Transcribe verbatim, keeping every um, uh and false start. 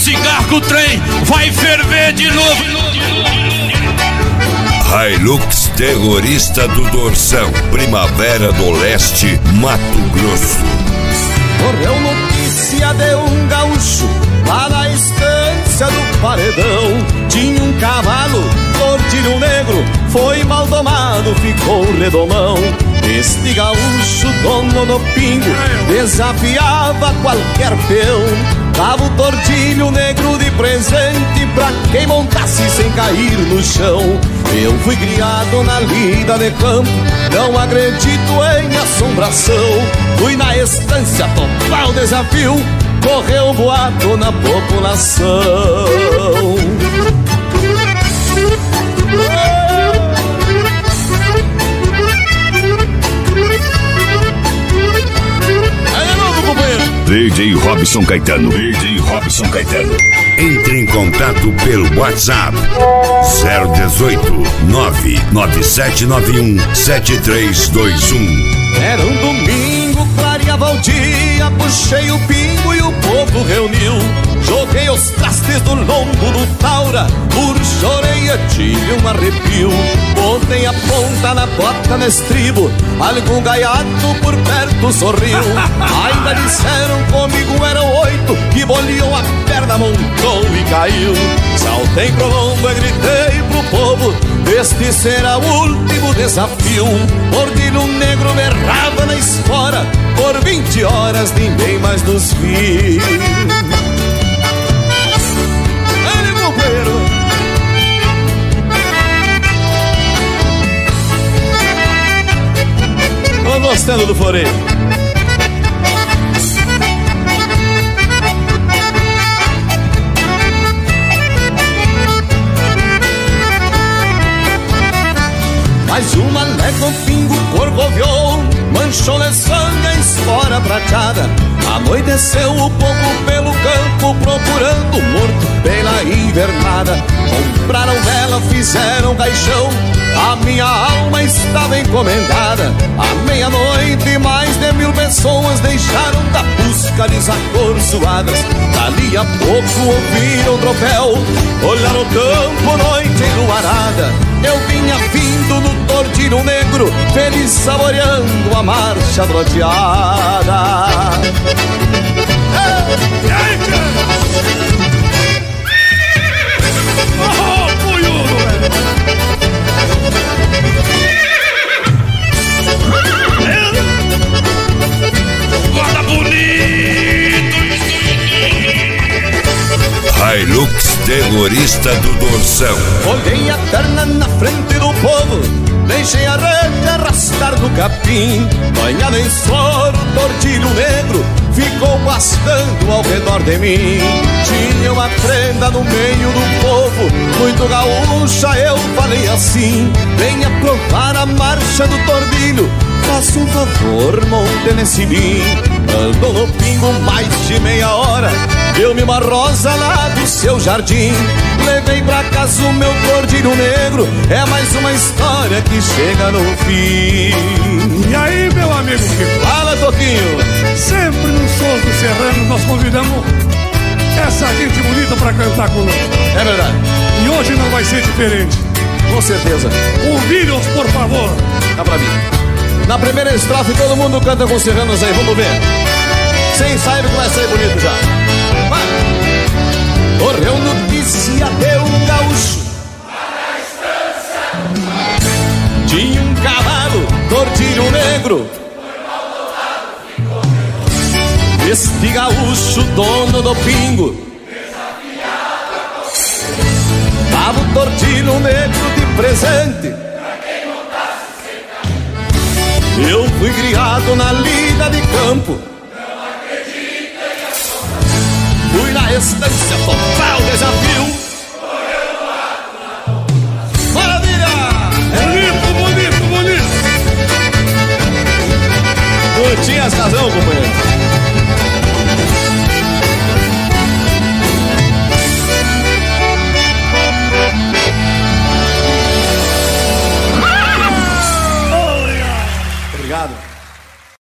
cigarro que o trem vai ferver de novo. Hilux Terrorista do Dorsão, Primavera do Leste, Mato Grosso. Correu notícia de um gaúcho lá na estância do Paredão. Tinha um cavalo, tordilho negro, foi mal domado, ficou redomão. Este gaúcho, dono do pingo, desafiava qualquer peão. Dava o tordilho negro de presente pra quem montasse sem cair no chão. Eu fui criado na lida de campo, não acredito em assombração. Fui na estância topar o desafio, correu boato na população. D J Robson Caetano. D J Robson Caetano. Entre em contato pelo WhatsApp zero dezoito, nove nove sete nove um, sete três dois um. Era um domingo, clareava o dia, puxei o pingo e o povo reuniu. Joguei os trastes do lombo do Taura, puxo a orelha, tive um arrepio. Botei a ponta na bota no estribo, algum gaiato por perto sorriu. Ainda disseram comigo eram oito, que boleou a perna, montou e caiu. Saltei pro lombo e gritei pro povo, este será o último desafio. Tordilho negro berrava na espora, por vinte horas ninguém mais nos viu. Tô gostando do floreio. Mais uma légua, um pingo corcoviou, manchou de sangue a espora prateada. Anoiteceu o povo pelo campo, procurando o morto pela invernada. Compraram vela, fizeram caixão, a minha alma estava encomendada. À meia-noite mais de mil pessoas deixaram da busca desacorçoadas. Dali a pouco ouviram o tropel, olharam o campo, noite enluarada. Eu vinha vindo no tordilho negro, feliz saboreando a marcha troteada. Guarda bonito! Hilux Terrorista do Dorsão. Olhei a perna na frente do povo, deixei a rede arrastar no capim. Banhado em suor, o tordilho negro ficou pastando ao redor de mim. Tinha uma prenda no meio do povo, muito gaúcha, eu falei assim: venha provar a marcha do tordilho, faça um favor, monte nesse mim. Andou no pingo mais de meia hora, deu-me uma rosa lá do seu jardim. Levei pra casa o meu tordilho negro, é mais uma história que chega no fim. E aí, meu amigo Kiko? Fala, Toquinho. Sempre nos Sons do Serrano nós convidamos essa gente bonita pra cantar conosco. É verdade. E hoje não vai ser diferente. Com certeza. Ouviram-os, por favor. Dá pra mim. Na primeira estrofe todo mundo canta com os serranos aí, vamos ver. Sem ensaio que vai sair bonito já. Vai. Correu notícia de um gaúcho lá na estância. Tinha um cavalo, tordilho negro, este gaúcho, dono do pingo, dava o tordilho negro de presente. Eu fui criado na lida de campo, não acredito em assombração. Fui na estância total desafio. Maravilha! Bonito, bonito, bonito. Tu tinhas razão, companheiro. Obrigado.